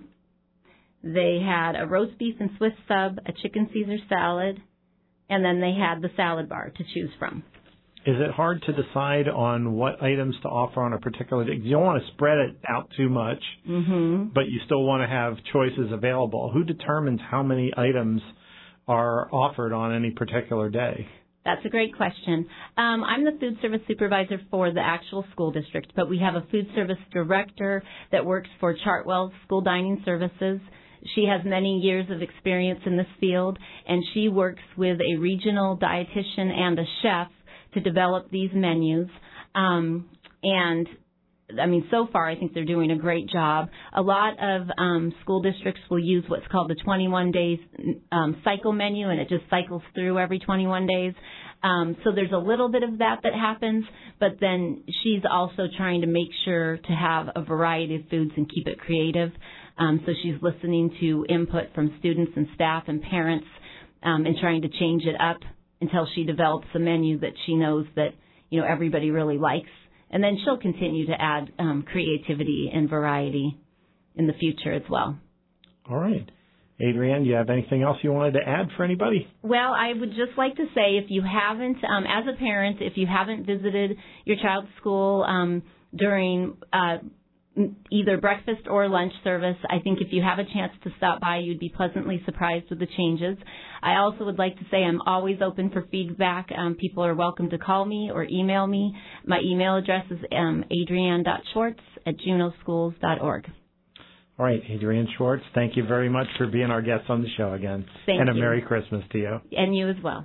They had a roast beef and Swiss sub, a chicken Caesar salad, and then they had the salad bar to choose from. Is it hard to decide on what items to offer on a particular day? You don't want to spread it out too much, mm-hmm. but you still want to have choices available. Who determines how many items are offered on any particular day? That's a great question. Um, I'm the food service supervisor for the actual school district, but we have a food service director that works for Chartwell School Dining Services. She has many years of experience in this field, and she works with a regional dietitian and a chef to develop these menus. Um, and, I mean, so far I think they're doing a great job. A lot of um, school districts will use what's called the twenty-one days um, cycle menu, and it just cycles through every twenty-one days. Um, so there's a little bit of that that happens, but then she's also trying to make sure to have a variety of foods and keep it creative. Um, so she's listening to input from students and staff and parents um, and trying to change it up until she develops a menu that she knows that, you know, everybody really likes. And then she'll continue to add um, creativity and variety in the future as well. All right. Adrienne, do you have anything else you wanted to add for anybody? Well, I would just like to say, if you haven't, um, as a parent, if you haven't visited your child's school um, during uh, either breakfast or lunch service, I think if you have a chance to stop by, you'd be pleasantly surprised with the changes. I also would like to say I'm always open for feedback. Um, people are welcome to call me or email me. My email address is um, adrienne dot schwartz at juneau schools dot org. All right, Adrienne Schwartz, thank you very much for being our guest on the show again. Thank and you. And a Merry Christmas to you. And you as well.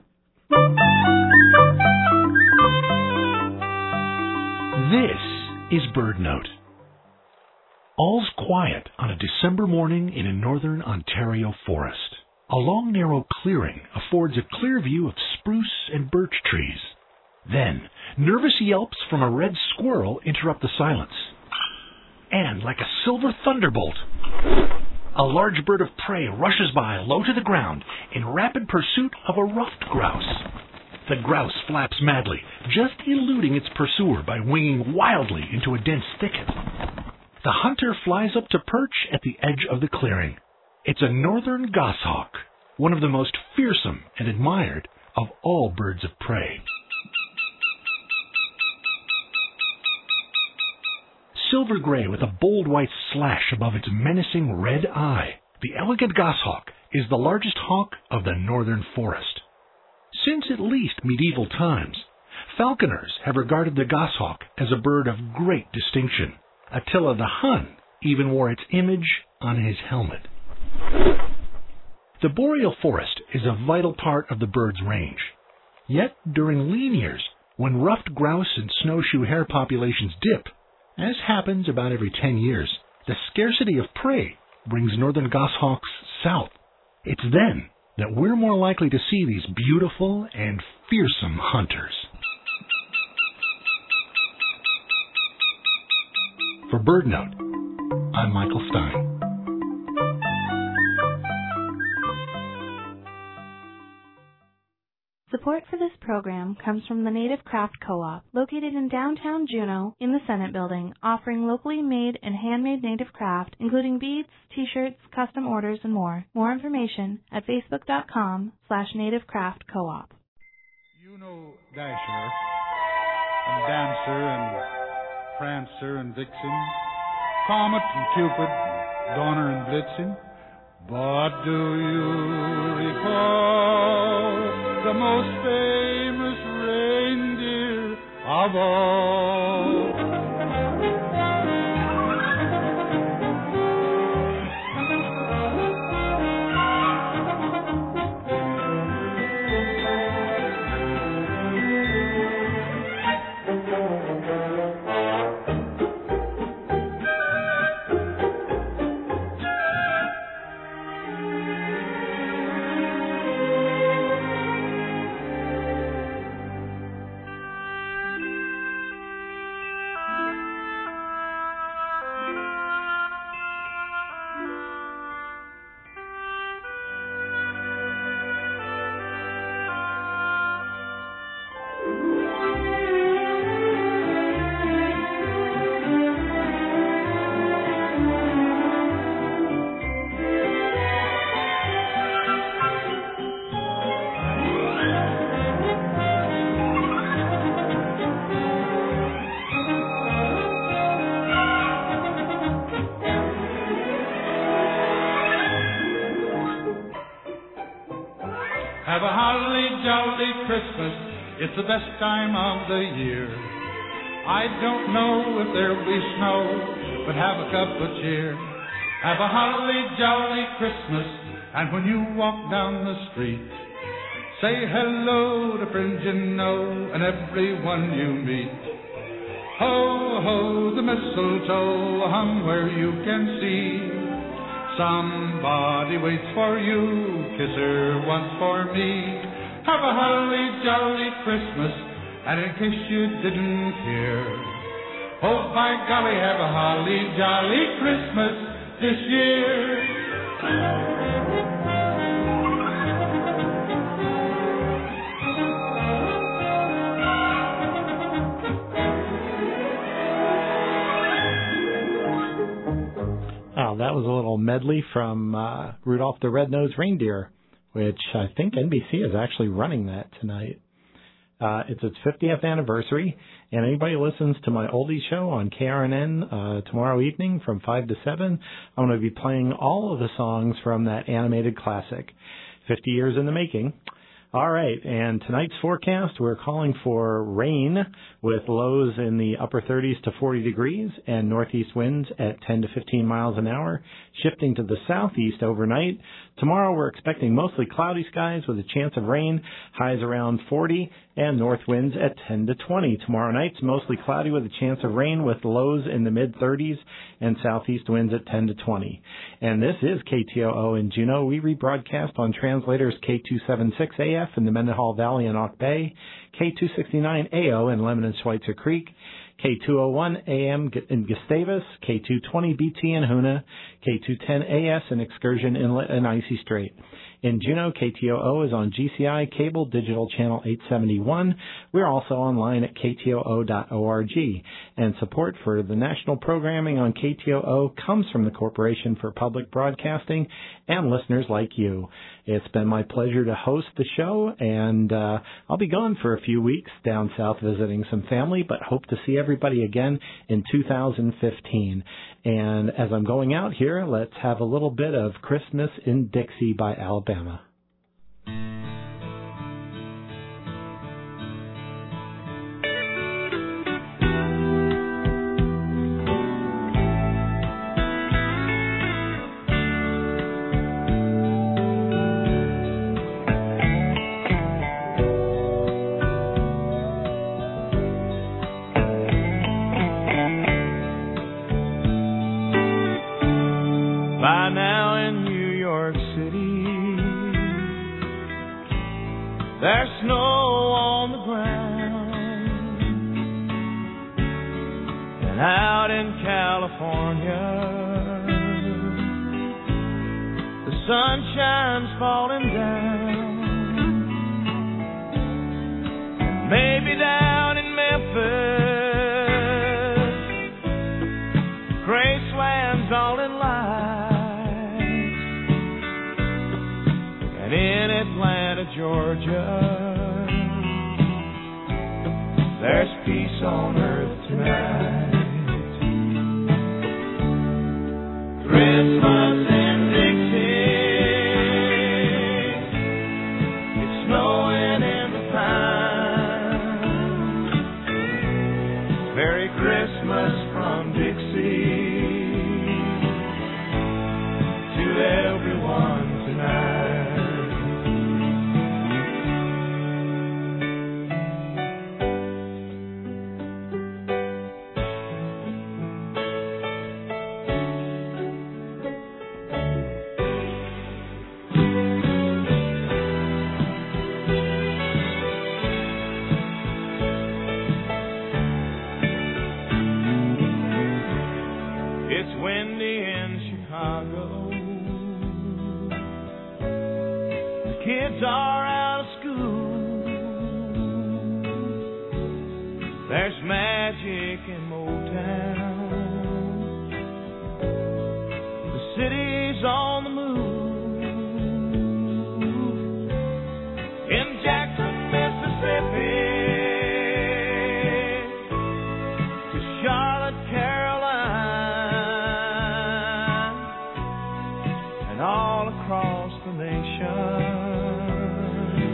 This is Bird Note. All's quiet on a December morning in a northern Ontario forest. A long, narrow clearing affords a clear view of spruce and birch trees. Then, nervous yelps from a red squirrel interrupt the silence. And, like a silver thunderbolt, a large bird of prey rushes by low to the ground in rapid pursuit of a ruffed grouse. The grouse flaps madly, just eluding its pursuer by winging wildly into a dense thicket. The hunter flies up to perch at the edge of the clearing. It's a northern goshawk, one of the most fearsome and admired of all birds of prey. Silver gray with a bold white slash above its menacing red eye, the elegant goshawk is the largest hawk of the northern forest. Since at least medieval times, falconers have regarded the goshawk as a bird of great distinction. Attila the Hun even wore its image on his helmet. The boreal forest is a vital part of the bird's range. Yet during lean years, when ruffed grouse and snowshoe hare populations dip, as happens about every ten years, the scarcity of prey brings northern goshawks south. It's then that we're more likely to see these beautiful and fearsome hunters. For BirdNote, I'm Michael Stein. Support for this program comes from the Native Craft Co-op, located in downtown Juneau in the Senate Building, offering locally made and handmade native craft, including beads, t-shirts, custom orders, and more. More information at facebook.com slash Native Craft Co-op. You know Dasher and Dancer and Prancer and Vixen, Comet and Cupid, Donner and Blitzen. But do you recall the most famous reindeer of all? Have a holly jolly Christmas. It's the best time of the year. I don't know if there'll be snow, but have a cup of cheer. Have a holly jolly Christmas, and when you walk down the street, say hello to friends you know and everyone you meet. Ho, ho, the mistletoe hung where you can see. Somebody waits for you, kiss her once for me. Have a holly jolly Christmas, and in case you didn't hear, oh by golly, have a holly jolly Christmas this year. Oh, that was a little medley from uh, Rudolph the Red-Nosed Reindeer, which I think N B C is actually running that tonight. Uh, it's its fiftieth anniversary, and anybody listens to my oldies show on K R N N uh, tomorrow evening from five to seven, I'm going to be playing all of the songs from that animated classic, fifty years in the making. All right, and tonight's forecast, we're calling for rain with lows in the upper thirties to forty degrees and northeast winds at ten to fifteen miles an hour, shifting to the southeast overnight. Tomorrow we're expecting mostly cloudy skies with a chance of rain, highs around forty, and north winds at ten to twenty. Tomorrow night's mostly cloudy with a chance of rain with lows in the mid-thirties and southeast winds at ten to twenty. And this is K T O O in Juneau. We rebroadcast on translators K two seventy-six A F in the Mendenhall Valley and Auk Bay, K two sixty-nine A O in Lemon and Schweitzer Creek, K two oh one A M in Gustavus, K two twenty B T in Hoonah, K two ten A S in Excursion Inlet and Icy Strait. In Juneau, K T O O is on G C I Cable Digital Channel eight seventy-one. We're also online at K T O O dot org. And support for the national programming on K T O O comes from the Corporation for Public Broadcasting and listeners like you. It's been my pleasure to host the show, and uh, I'll be gone for a few weeks down south visiting some family, but hope to see everybody again in two thousand fifteen. And as I'm going out here, let's have a little bit of Christmas in Dixie by Alabama. By now in New York City, there's snow on the ground. And out in California, the sunshine's falling down. Maybe down in Memphis, Graceland's all in light. And in Atlanta, Georgia, there's peace on earth tonight. Christmas in Dixie, it's snowing in the pines. Merry Christmas from Dixie to everyone tonight. Kids are out of school. There's magic in Motown. The city's on the move. In Jackson, Mississippi, to Charlotte, Carolina, and all across the nation.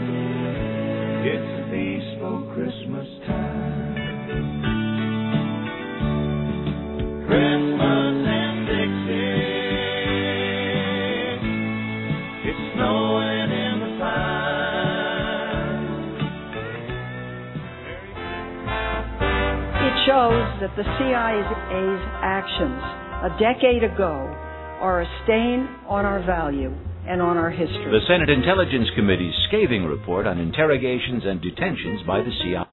that the C I A's actions a decade ago are a stain on our value and on our history. The Senate Intelligence Committee's scathing report on interrogations and detentions by the C I A.